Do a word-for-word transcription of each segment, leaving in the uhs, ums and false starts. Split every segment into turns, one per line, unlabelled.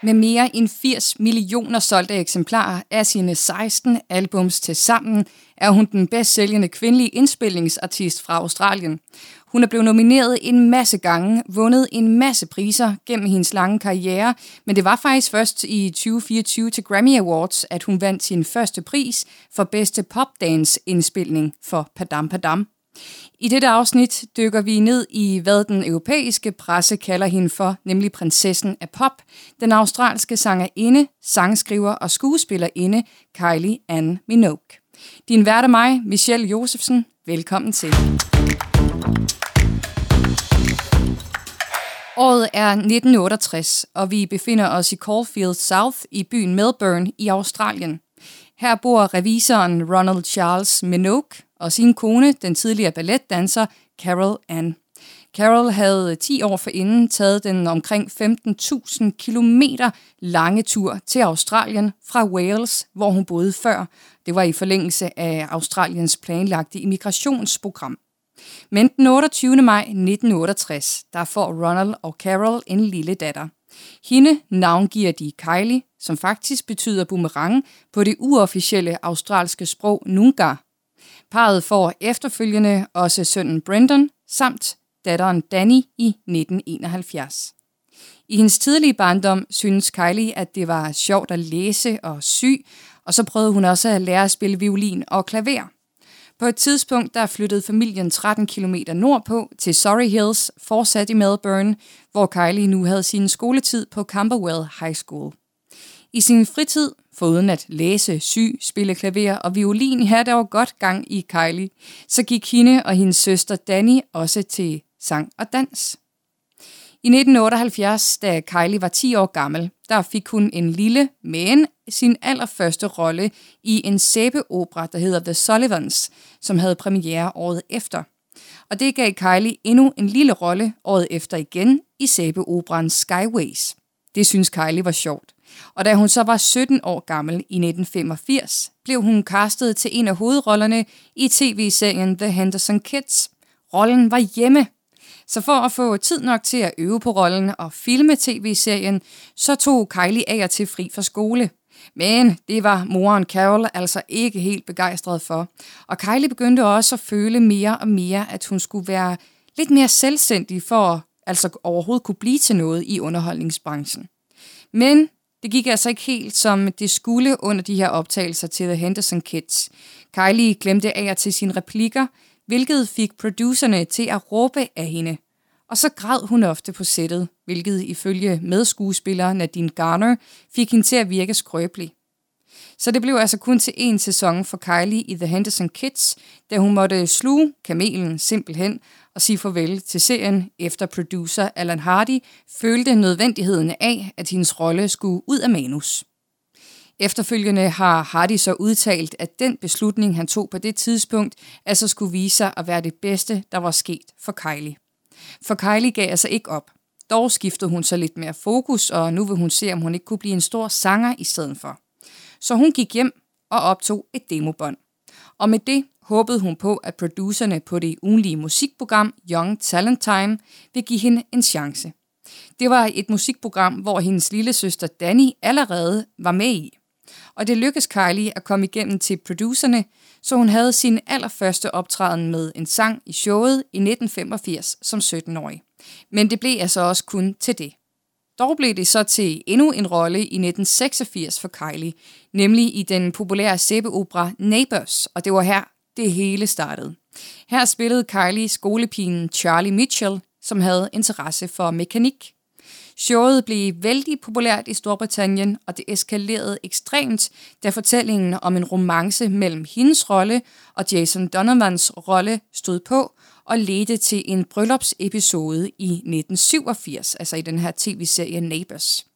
Med mere end firs millioner solgte eksemplarer af sine seksten albums til sammen, er hun den bedst sælgende kvindelige indspilningsartist fra Australien. Hun er blevet nomineret en masse gange, vundet en masse priser gennem hendes lange karriere, men det var faktisk først i tyve fireogtyve til Grammy Awards, at hun vandt sin første pris for bedste popdance-indspilning for Padam Padam. I dette afsnit dykker vi ned i, hvad den europæiske presse kalder hende for, nemlig prinsessen af pop, den australske sangerinde, sangskriver og skuespillerinde Kylie Ann Minogue. Din vært er mig, Michelle Josefsen. Velkommen til. Året er nitten otteogtres, og vi befinder os i Caulfield South i byen Melbourne i Australien. Her bor revisoren Ronald Charles Minogue og sin kone, den tidligere balletdanser Carol Ann. Carol havde ti år forinden taget den omkring femten tusind kilometer lange tur til Australien fra Wales, hvor hun boede før. Det var i forlængelse af Australiens planlagte immigrationsprogram. Men den otteogtyvende maj nitten otteogtres, der får Ronald og Carol en lille datter. Hende navngiver de Kylie, som faktisk betyder boomerang på det uofficielle australske sprog Noongar. Parret får efterfølgende også sønnen Brendan samt datteren Danny i nitten enoghalvfjerds. I hendes tidlige barndom synes Kylie, at det var sjovt at læse og sy, og så prøvede hun også at lære at spille violin og klaver. På et tidspunkt der flyttede familien tretten kilometer nordpå til Surrey Hills, fortsat i Melbourne, hvor Kylie nu havde sin skoletid på Camberwell High School. I sin fritid, foruden at læse, sy, spille klaver og violin, havde der var godt gang i Kylie, så gik hende og hendes søster Danny også til sang og dans. I nitten otteoghalvfjerds, da Kylie var ti år gammel, der fik hun en lille, men sin allerførste rolle i en sæbeopera, der hedder The Sullivans, som havde premiere året efter. Og det gav Kylie endnu en lille rolle året efter igen i sæbeoperaen Skyways. Det synes Kylie var sjovt. Og da hun så var sytten år gammel i nitten femogfirs, blev hun castet til en af hovedrollerne i tv-serien The Henderson Kids. Rollen var hjemme. Så for at få tid nok til at øve på rollen og filme tv-serien, så tog Kylie af og til fri fra skole. Men det var moren Carol altså ikke helt begejstret for. Og Kylie begyndte også at føle mere og mere, at hun skulle være lidt mere selvstændig for at altså overhovedet kunne blive til noget i underholdningsbranchen. Men det gik altså ikke helt, som det skulle under de her optagelser til The Henderson Kids. Kylie glemte af og til sine replikker, hvilket fik producerne til at råbe af hende. Og så græd hun ofte på sættet, hvilket ifølge medskuespiller Nadine Garner fik hende til at virke skrøbelig. Så det blev altså kun til én sæson for Kylie i The Henderson Kids, da hun måtte sluge kamelen simpelthen og sige farvel til serien, efter producer Alan Hardy følte nødvendigheden af, at hendes rolle skulle ud af manus. Efterfølgende har Hardy så udtalt, at den beslutning, han tog på det tidspunkt, altså skulle vise sig at være det bedste, der var sket for Kylie. For Kylie gav altså ikke op. Dog skiftede hun så lidt mere fokus, og nu vil hun se, om hun ikke kunne blive en stor sanger i stedet for. Så hun gik hjem og optog et demobånd. Og med det håbede hun på, at producerne på det ugenlige musikprogram Young Talent Time vil give hende en chance. Det var et musikprogram, hvor hendes lille søster Danny allerede var med i. Og det lykkedes Kylie at komme igennem til producerne, så hun havde sin allerførste optræden med en sang i showet i nitten femogfirs som sytten-årig. Men det blev altså også kun til det. Dog blev det så til endnu en rolle i nitten seksogfirs for Kylie, nemlig i den populære sæbeopera Neighbours, og det var her, det hele startede. Her spillede Kylie skolepigen Charlie Mitchell, som havde interesse for mekanik. Showet blev vældig populært i Storbritannien, og det eskalerede ekstremt, da fortællingen om en romance mellem hendes rolle og Jason Donovans rolle stod på og ledte til en bryllupsepisode i nitten syvogfirs, altså i den her tv-serie Neighbours.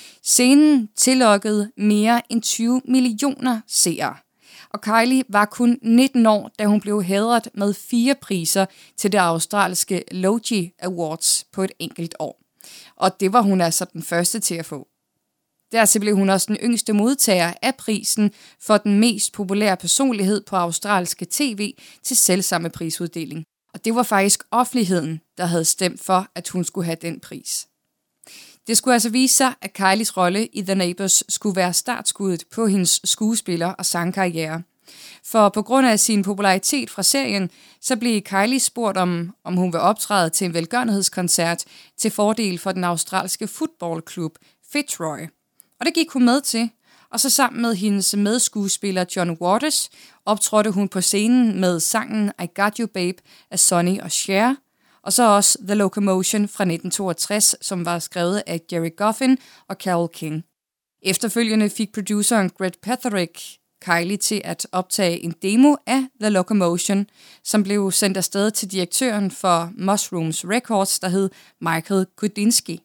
Scenen tillokkede mere end tyve millioner seere, og Kylie var kun nitten år, da hun blev hædret med fire priser til det australske Logie Awards på et enkelt år. Og det var hun altså den første til at få. Dertil blev hun også den yngste modtager af prisen for den mest populære personlighed på australske tv til selvsamme prisuddeling. Og det var faktisk offentligheden, der havde stemt for, at hun skulle have den pris. Det skulle altså vise sig, at Kylies rolle i The Neighbours skulle være startskuddet på hendes skuespiller- og sangkarriere. For på grund af sin popularitet fra serien, så blev Kylie spurgt om, om hun vil optræde til en velgørenhedskoncert til fordel for den australske fodboldklub Fitzroy. Og det gik hun med til, og så sammen med hendes medskuespiller John Waters optrådte hun på scenen med sangen I Got You Babe af Sonny og Cher, og så også The Locomotion fra nitten toogtres, som var skrevet af Jerry Goffin og Carole King. Efterfølgende fik produceren Greg Petherick Kylie til at optage en demo af The Locomotion, som blev sendt afsted til direktøren for Mushrooms Records, der hed Michael Gudinski.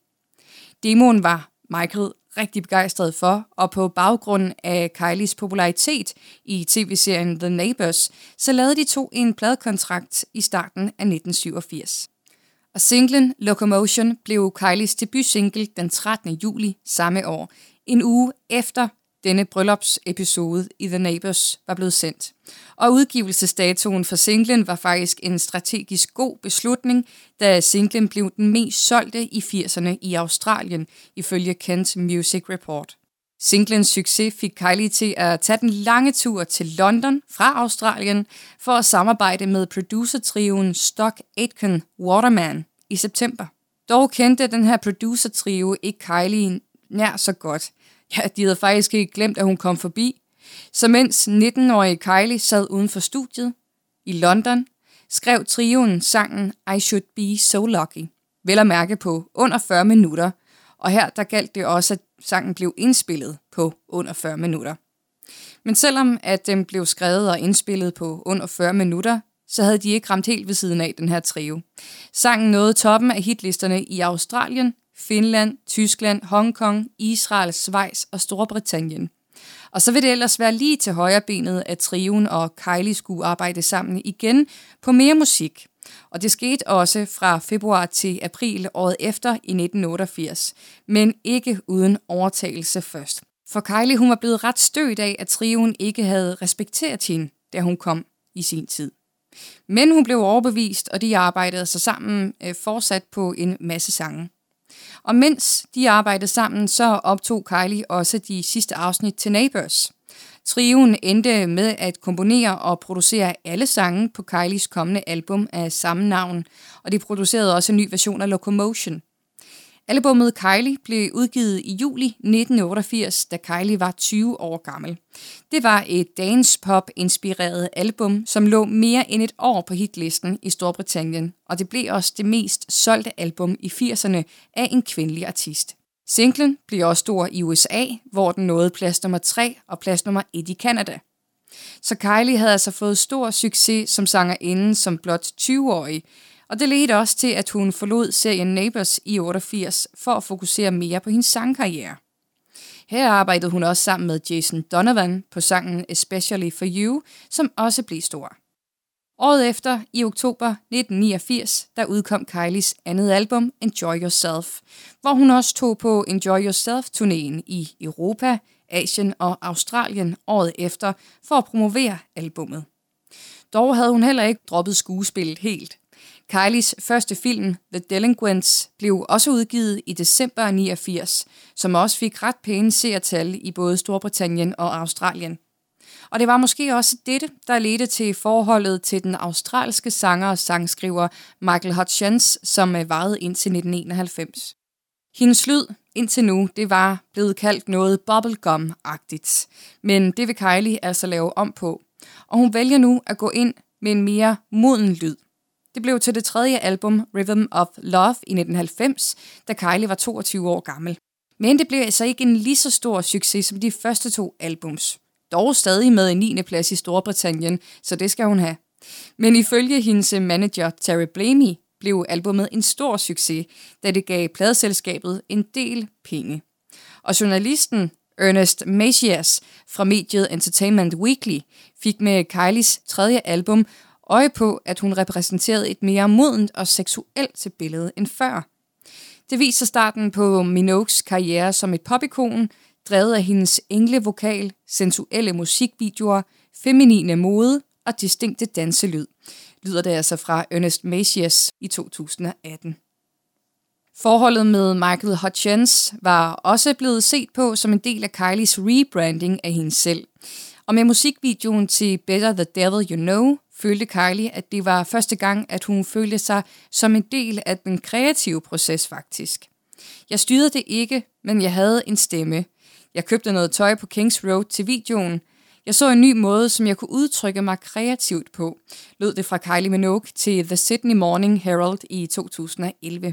Demoen var Michael rigtig begejstret for, og på baggrund af Kylies popularitet i tv-serien The Neighbours, så lavede de to en pladekontrakt i starten af nitten syvogfirs. Og singlen Locomotion blev Kylies debutsingle den trettende juli samme år, en uge efter denne bryllupsepisode i The Neighbours var blevet sendt. Og udgivelsesdatoen for singlen var faktisk en strategisk god beslutning, da singlen blev den mest solgte i firserne i Australien, ifølge Kent Music Report. Singlens succes fik Kylie til at tage den lange tur til London fra Australien for at samarbejde med producertrioen Stock Aitken Waterman i september. Dog kendte den her producertrio ikke Kylie nær så godt. Ja, de havde faktisk ikke glemt, at hun kom forbi. Så mens nitten-årige Kylie sad uden for studiet i London, skrev trioen sangen I Should Be So Lucky. Vel at mærke på under fyrre minutter, og her der galt det også, at sangen blev indspillet på under fyrre minutter. Men selvom at den blev skrevet og indspillet på under fyrre minutter, så havde de ikke ramt helt ved siden af den her trio. Sangen nåede toppen af hitlisterne i Australien, Finland, Tyskland, Hongkong, Israel, Schweiz og Storbritannien. Og så vil det ellers være lige til højre benet, at trioen og Kylie skulle arbejde sammen igen på mere musik. Og det skete også fra februar til april året efter i nitten otteogfirs, men ikke uden overtagelse først. For Kylie hun var blevet ret stødt af, at trioen ikke havde respekteret hende, da hun kom i sin tid. Men hun blev overbevist, og de arbejdede sig sammen øh, fortsat på en masse sange. Og mens de arbejdede sammen, så optog Kylie også de sidste afsnit til Neighbours. Trioen endte med at komponere og producere alle sange på Kylies kommende album af samme navn, og de producerede også en ny version af Locomotion. Albummet Kylie blev udgivet i juli nitten otteogfirs, da Kylie var tyve år gammel. Det var et dance-pop-inspireret album, som lå mere end et år på hitlisten i Storbritannien, og det blev også det mest solgte album i firserne af en kvindelig artist. Singlen blev også stor i U S A, hvor den nåede plads nummer tre og plads nummer et i Canada. Så Kylie havde altså fået stor succes som sangerinde som blot tyve-årig, og det ledte også til, at hun forlod serien Neighbours i otteogfirs for at fokusere mere på hendes sangkarriere. Her arbejdede hun også sammen med Jason Donovan på sangen Especially For You, som også blev stor. Året efter, i oktober nitten niogfirs, der udkom Kylies andet album, Enjoy Yourself, hvor hun også tog på Enjoy Yourself-turnéen i Europa, Asien og Australien året efter for at promovere albummet. Dog havde hun heller ikke droppet skuespillet helt. Kylies første film, The Delinquents, blev også udgivet i december niogfirs, som også fik ret pæne seertal i både Storbritannien og Australien. Og det var måske også dette, der ledte til forholdet til den australske sanger og sangskriver Michael Hutchence, som varede indtil nitten enoghalvfems. Hendes lyd indtil nu, det var blevet kaldt noget bubblegum-agtigt, men det vil Kylie altså lave om på, og hun vælger nu at gå ind med en mere moden lyd. Det blev til det tredje album, Rhythm of Love, i nitten halvfems, da Kylie var toogtyve år gammel. Men det blev altså ikke en lige så stor succes som de første to albums. Dog stadig med en niende plads i Storbritannien, så det skal hun have. Men ifølge hendes manager Terry Blamey blev albummet en stor succes, da det gav pladeselskabet en del penge. Og journalisten Ernest Macias fra mediet Entertainment Weekly fik med Kylies tredje album øje på, at hun repræsenterede et mere modent og seksuelt billede end før. Det viser starten på Minogues karriere som et popikon, drevet af hendes englevokal, sensuelle musikvideoer, feminine mode og distinkte danselyd, lyder det altså fra Ernest Macias i to tusind og atten. Forholdet med Michael Hutchence var også blevet set på som en del af Kylies rebranding af hende selv. Og med musikvideoen til Better the Devil You Know, følte Kylie, at det var første gang, at hun følte sig som en del af den kreative proces faktisk. Jeg styrede det ikke, men jeg havde en stemme. Jeg købte noget tøj på Kings Road til videoen. Jeg så en ny måde, som jeg kunne udtrykke mig kreativt på, lød det fra Kylie Minogue til The Sydney Morning Herald i to tusind og elleve.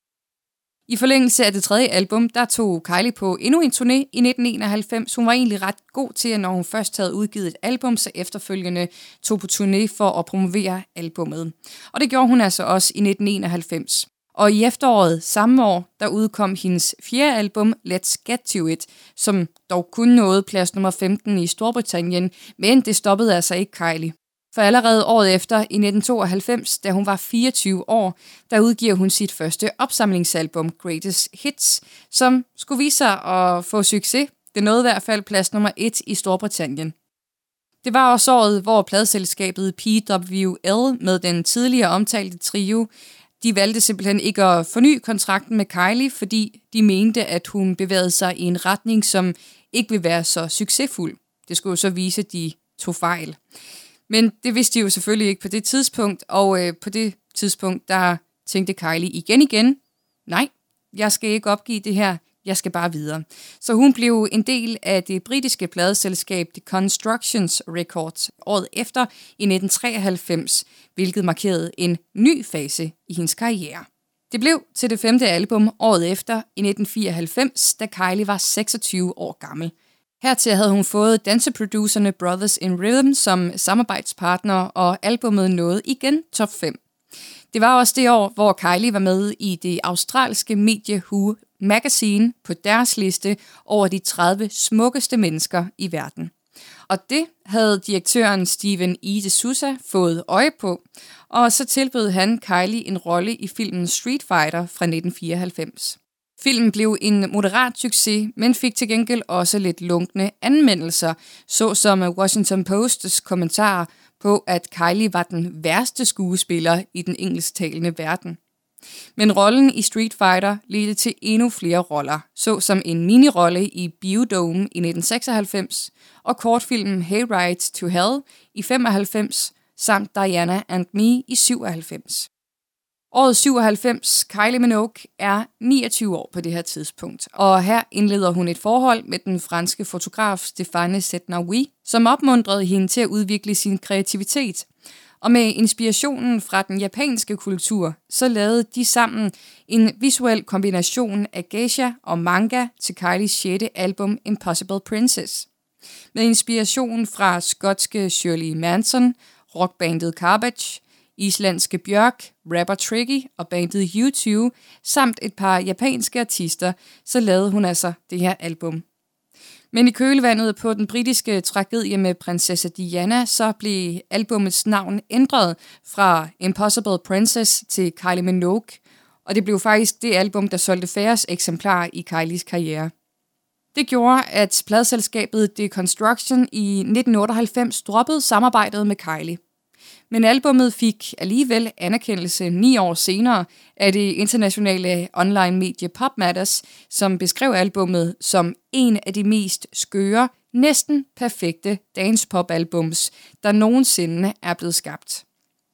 I forlængelse af det tredje album, der tog Kylie på endnu en turné i nitten enoghalvfems. Hun var egentlig ret god til, når hun først havde udgivet et album, så efterfølgende tog på turné for at promovere albummet. Og det gjorde hun altså også i nitten enoghalvfems. Og i efteråret samme år, der udkom hendes fjerde album, Let's Get To It, som dog kun nåede plads nummer femten i Storbritannien, men det stoppede altså ikke Kylie. For allerede året efter, i nitten tooghalvfems, da hun var fireogtyve år, der udgiver hun sit første opsamlingsalbum, Greatest Hits, som skulle vise sig at få succes. Det nåede i hvert fald plads nummer et i Storbritannien. Det var også året, hvor pladeselskabet P W L med den tidligere omtalte trio, de valgte simpelthen ikke at forny kontrakten med Kylie, fordi de mente, at hun bevægede sig i en retning, som ikke ville være så succesfuld. Det skulle jo så vise, at de tog fejl. Men det vidste de jo selvfølgelig ikke på det tidspunkt, og øh, på det tidspunkt, der tænkte Kylie igen igen, nej, jeg skal ikke opgive det her, jeg skal bare videre. Så hun blev en del af det britiske pladeselskab The Constructions Records året efter i nitten treoghalvfems, hvilket markerede en ny fase i hendes karriere. Det blev til det femte album året efter i nitten fireoghalvfems, da Kylie var seksogtyve år gammel. Hertil havde hun fået danseproducerne Brothers in Rhythm som samarbejdspartner, og albummet nåede igen top fem. Det var også det år, hvor Kylie var med i det australske medie Who Magazine på deres liste over de tredive smukkeste mennesker i verden. Og det havde direktøren Steven E. D'Souza fået øje på, og så tilbød han Kylie en rolle i filmen Street Fighter fra nitten fireoghalvfems. Filmen blev en moderat succes, men fik til gengæld også lidt lunkne anmeldelser, såsom Washington Posts kommentarer på, at Kylie var den værste skuespiller i den engelsktalende verden. Men rollen i Street Fighter ledte til endnu flere roller, såsom en minirolle i Biodome i nitten seksoghalvfems og kortfilmen Hayride to Hell i femoghalvfems samt Diana and Me i syvoghalvfems. Året syvoghalvfems, Kylie Minogue, er niogtyve år på det her tidspunkt, og her indleder hun et forhold med den franske fotograf Stéphane Setnaoui, som opmuntrede hende til at udvikle sin kreativitet. Og med inspirationen fra den japanske kultur, så lavede de sammen en visuel kombination af geisha og manga til Kylies sjette album Impossible Princess. Med inspiration fra skotske Shirley Manson, rockbandet Garbage, islandske Björk, rapper Tricky og bandet U to, samt et par japanske artister, så lavede hun altså det her album. Men i kølvandet på den britiske tragedie med prinsesse Diana, så blev albummets navn ændret fra Impossible Princess til Kylie Minogue, og det blev faktisk det album, der solgte færrest eksemplarer i Kylies karriere. Det gjorde, at pladeselskabet The Construction i nitten otteoghalvfems droppede samarbejdet med Kylie. Men albummet fik alligevel anerkendelse ni år senere af det internationale online-medie PopMatters, som beskrev albummet som en af de mest skøre, næsten perfekte dance-pop-albums, der nogensinde er blevet skabt.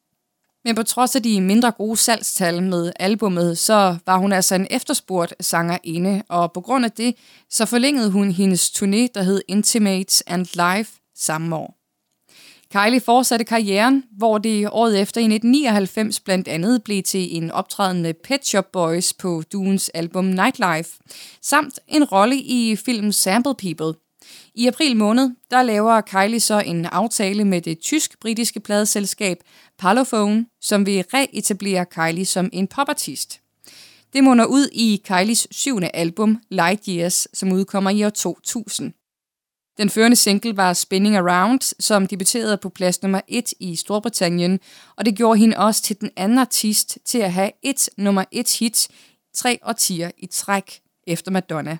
Men på trods af de mindre gode salgstal med albummet, så var hun altså en efterspurgt sangerinde, og på grund af det, så forlængede hun hendes turné, der hed Intimates and Live samme år. Kylie fortsatte karrieren, hvor det året efter i nitten nioghalvfems blandt andet blev til en optræden med Pet Shop Boys på duens album Nightlife, samt en rolle i filmen Sample People. I april måned, der laver Kylie så en aftale med det tysk-britiske pladeselskab Parlophone, som vil reetablere Kylie som en popartist. Det munder ud i Kylies syvende album, Light Years, som udkommer i år to tusind. Den førende single var Spinning Around, som debuterede på plads nummer et i Storbritannien, og det gjorde hende også til den anden artist til at have et nummer et hit tre årtier i træk efter Madonna.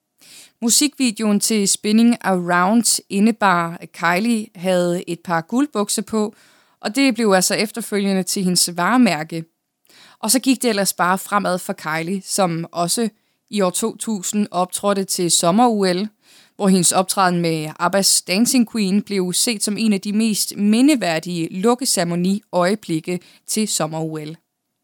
Musikvideoen til Spinning Around indebar, at Kylie havde et par guldbukser på, og det blev altså efterfølgende til hendes varemærke. Og så gik det ellers bare fremad for Kylie, som også i år to tusind optrådte til sommer-U L, hvor hendes optræden med Abbas Dancing Queen blev set som en af de mest mindeværdige lukkeceremoni-øjeblikke til sommer-U L.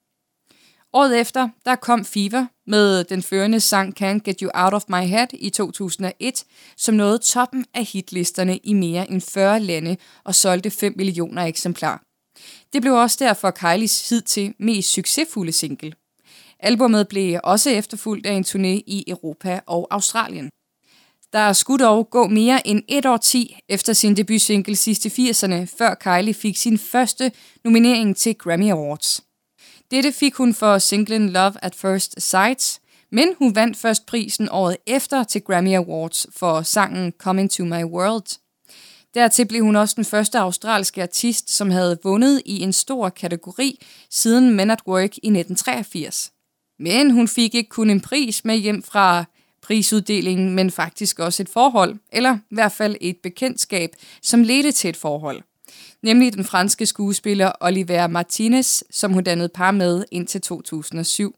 Året efter, der kom Fever med den førende sang Can't Get You Out of My Head i to tusind og et, som nåede toppen af hitlisterne i mere end fyrre lande og solgte fem millioner eksemplarer. Det blev også derfor Kylies hidtil mest succesfulde single. Albummet blev også efterfulgt af en turné i Europa og Australien. Der skulle dog gå mere end et årti efter sin debutsingle sidst i firserne, før Kylie fik sin første nominering til Grammy Awards. Dette fik hun for singlen Love at First Sight, men hun vandt først prisen året efter til Grammy Awards for sangen Coming to My World. Dertil blev hun også den første australske artist, som havde vundet i en stor kategori siden Men at Work i nitten treogfirs. Men hun fik ikke kun en pris med hjem fra prisuddelingen, men faktisk også et forhold, eller i hvert fald et bekendtskab, som ledte til et forhold. Nemlig den franske skuespiller Olivier Martinez, som hun dannede par med indtil to tusind og syv.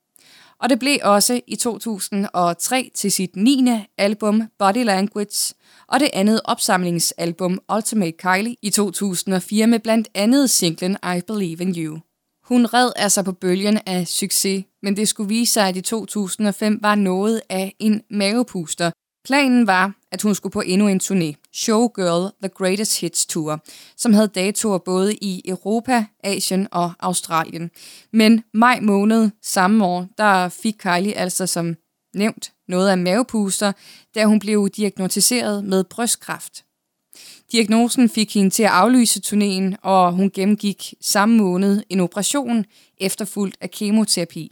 Og det blev også i to tusind og tre til sit niende album Body Language, og det andet opsamlingsalbum Ultimate Kylie i to tusind og fire med blandt andet singlen I Believe in You. Hun red altså på bølgen af succes, men det skulle vise sig, at i to tusind og fem var noget af en mavepuster. Planen var, at hun skulle på endnu en turné, Showgirl The Greatest Hits Tour, som havde datoer både i Europa, Asien og Australien. Men maj måned samme år, der fik Kylie altså som nævnt noget af mavepuster, da hun blev diagnosticeret med brystkræft. Diagnosen fik hende til at aflyse turnéen, og hun gennemgik samme måned en operation efterfulgt af kemoterapi.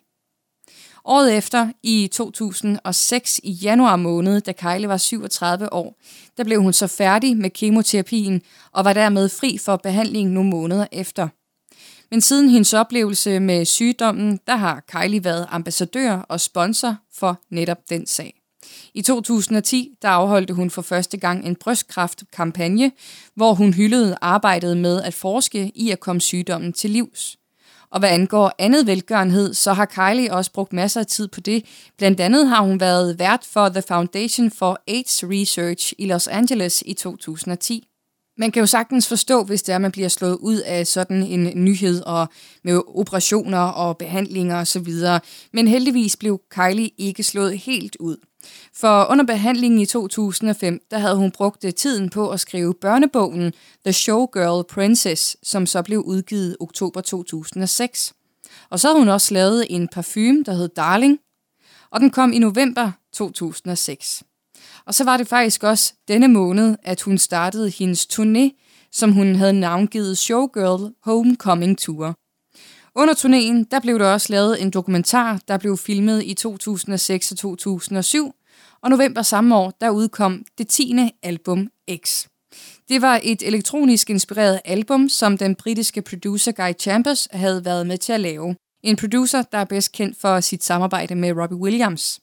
Året efter, i to tusind og seks i januar måned, da Kylie var syvogtredive år, der blev hun så færdig med kemoterapien og var dermed fri for behandling nogle måneder efter. Men siden hendes oplevelse med sygdommen, der har Kylie været ambassadør og sponsor for netop den sag. I to tusind og ti der afholdte hun for første gang en brystkræftkampagne, hvor hun hyldede arbejdet med at forske i at komme sygdommen til livs. Og hvad angår andet velgørenhed, så har Kylie også brugt masser af tid på det. Blandt andet har hun været vært for The Foundation for AIDS Research i Los Angeles i to tusind og ti. Man kan jo sagtens forstå, hvis det er, at man bliver slået ud af sådan en nyhed og med operationer og behandlinger osv. Men heldigvis blev Kylie ikke slået helt ud. For under behandlingen i to tusind og fem, der havde hun brugt tiden på at skrive børnebogen The Showgirl Princess, som så blev udgivet oktober to tusind og seks. Og så havde hun også lavet en parfume, der hed Darling, og den kom i november to tusind og seks. Og så var det faktisk også denne måned, at hun startede hendes turné, som hun havde navngivet Showgirl Homecoming Tour. Under turnéen, der blev der også lavet en dokumentar, der blev filmet i to tusind og seks og to tusind og syv, og november samme år, der udkom det tiende album X. Det var et elektronisk inspireret album, som den britiske producer Guy Chambers havde været med til at lave. En producer, der er bedst kendt for sit samarbejde med Robbie Williams.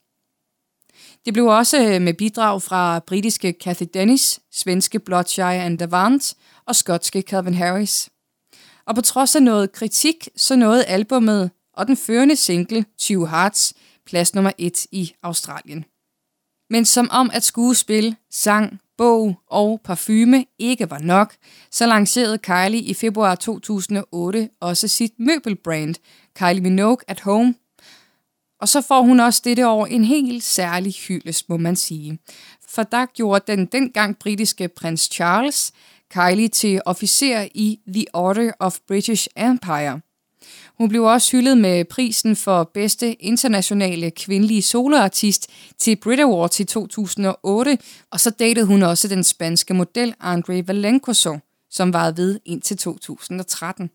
Det blev også med bidrag fra britiske Cathy Dennis, svenske Bloodshy and Davant og skotske Calvin Harris. Og på trods af noget kritik, så nåede albummet og den førende single Two Hearts plads nummer et i Australien. Men som om at skuespil, sang, bog og parfume ikke var nok, så lancerede Kylie i februar to tusind og otte også sit møbelbrand, Kylie Minogue at Home. Og så får hun også dette år en helt særlig hyldest, må man sige. For der gjorde den dengang britiske prins Charles Kylie til officer i The Order of British Empire. Hun blev også hyldet med prisen for bedste internationale kvindelige soloartist til Brit Awards i to tusind og otte, og så datede hun også den spanske model André Valencoso, som varede ved indtil to tusind og tretten.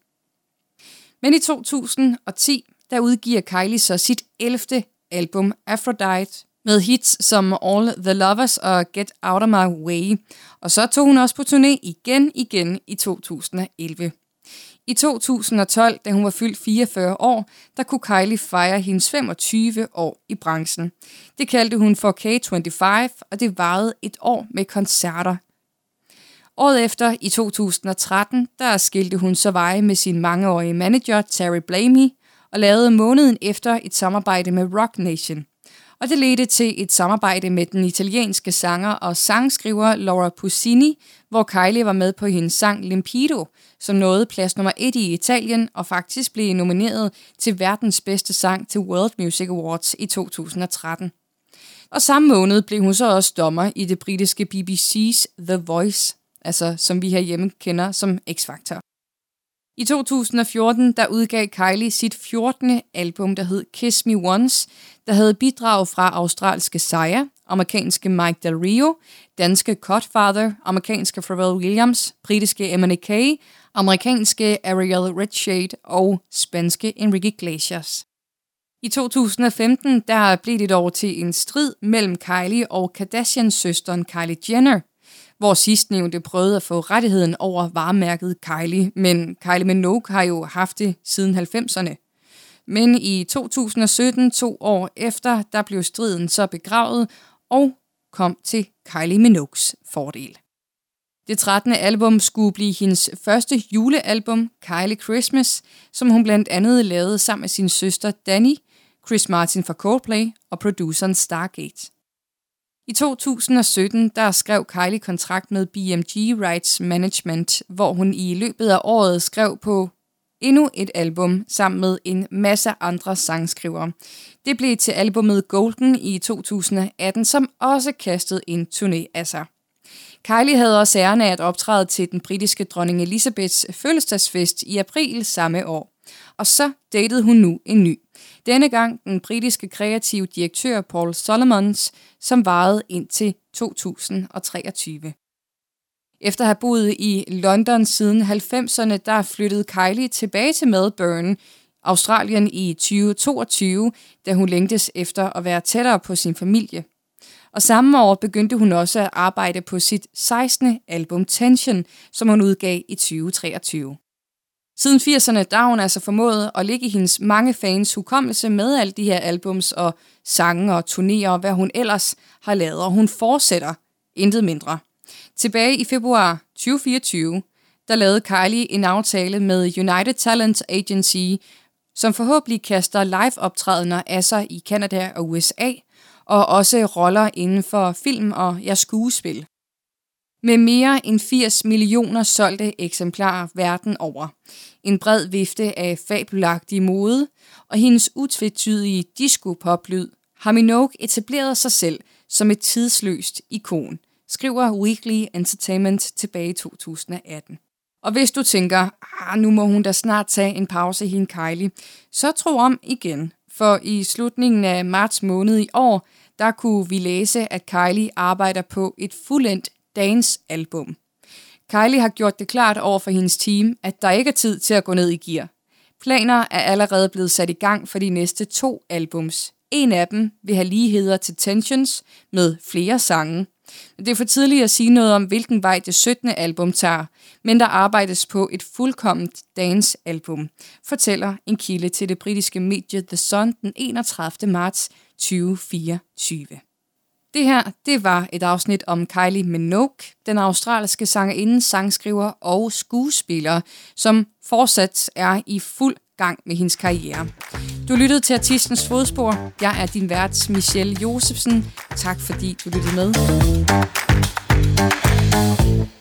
Men i to tusind og ti, der udgiver Kylie så sit ellevte album Aphrodite, med hits som All the Lovers og Get Out of My Way. Og så tog hun også på turné igen igen i to tusind og elleve. I to tusind og tolv, da hun var fyldt fireogfyrre år, der kunne Kylie fejre hendes femogtyve år i branchen. Det kaldte hun for K femogtyve, og det varede et år med koncerter. Året efter, i to tusind og tretten, der skilte hun så veje med sin mangeårige manager Terry Blamey, og lavede måneden efter et samarbejde med Roc Nation. Og det ledte til et samarbejde med den italienske sanger og sangskriver Laura Pausini, hvor Kylie var med på hendes sang Limpido, som nåede plads nummer et i Italien og faktisk blev nomineret til verdens bedste sang til World Music Awards i to tusind og tretten. Og samme måned blev hun så også dommer i det britiske B B C's The Voice, altså som vi herhjemme kender som X-Factor. I to tusind og fjorten der udgav Kylie sit fjortende album, der hed Kiss Me Once, der havde bidrag fra australske Sia, amerikanske Mike Del Rio, danske Cutfather, amerikanske Pharrell Williams, britiske M and K, amerikanske Ariel Rechtshaid og spanske Enrique Iglesias. I to tusind og femten der blev det dog til en strid mellem Kylie og Kardashian-søsteren Kylie Jenner, hvor sidstnævnte prøvede at få rettigheden over varemærket Kylie, men Kylie Minogue har jo haft det siden halvfemserne. Men i to tusind og sytten, to år efter, der blev striden så begravet og kom til Kylie Minogues fordel. Det trettende album skulle blive hendes første julealbum, Kylie Christmas, som hun blandt andet lavede sammen med sin søster Dannii, Chris Martin fra Coldplay og produceren Stargate. I to tusind og sytten der skrev Kylie kontrakt med B M G Rights Management, hvor hun i løbet af året skrev på endnu et album sammen med en masse andre sangskrivere. Det blev til albumet Golden i to tusind og atten, som også kastede en turné af sig. Kylie havde også æren af at optræde til den britiske dronning Elizabeths fødselsdagsfest i april samme år. Og så datede hun nu en ny. Denne gang den britiske kreative direktør Paul Solomons, som varede indtil to tusind og treogtyve. Efter at have boet i London siden halvfemserne, der flyttede Kylie tilbage til Melbourne, Australien i tyve toogtyve, da hun længtes efter at være tættere på sin familie. Og samme år begyndte hun også at arbejde på sit sekstende album Tension, som hun udgav i tyve treogtyve. Siden firserne der har hun altså formået at ligge i hendes mange fans hukommelse med alle de her albums og sange og turnéer og hvad hun ellers har lavet, og hun fortsætter intet mindre. Tilbage i februar tyve fireogtyve, der lavede Kylie en aftale med United Talent Agency, som forhåbentlig kaster live-optrædener af sig i Canada og U S A, og også roller inden for film og ja, skuespil. Med mere end firs millioner solgte eksemplarer verden over, en bred vifte af fabelagtig mode og hendes utvetydige disco-pop-lyd har Minogue etableret sig selv som et tidsløst ikon, skriver Weekly Entertainment tilbage i to tusind og atten. Og hvis du tænker, ah, nu må hun da snart tage en pause hende Kylie, så tro om igen, for i slutningen af marts måned i år, der kunne vi læse, at Kylie arbejder på et fuldendt dance-album. Kylie har gjort det klart over for hendes team, at der ikke er tid til at gå ned i gear. Planer er allerede blevet sat i gang for de næste to albums. En af dem vil have ligheder til Tensions med flere sange. Det er for tidligt at sige noget om, hvilken vej det syttende album tager, men der arbejdes på et fuldkomment dance-album, fortæller en kilde til det britiske medie The Sun den enogtredivte marts tyve fireogtyve. Det her, det var et afsnit om Kylie Minogue, den australske sangerinde, sangskriver og skuespiller, som fortsat er i fuld gang med hendes karriere. Du lyttede til Artistens Fodspor. Jeg er din vært, Michelle Josefsen. Tak fordi du lyttede med.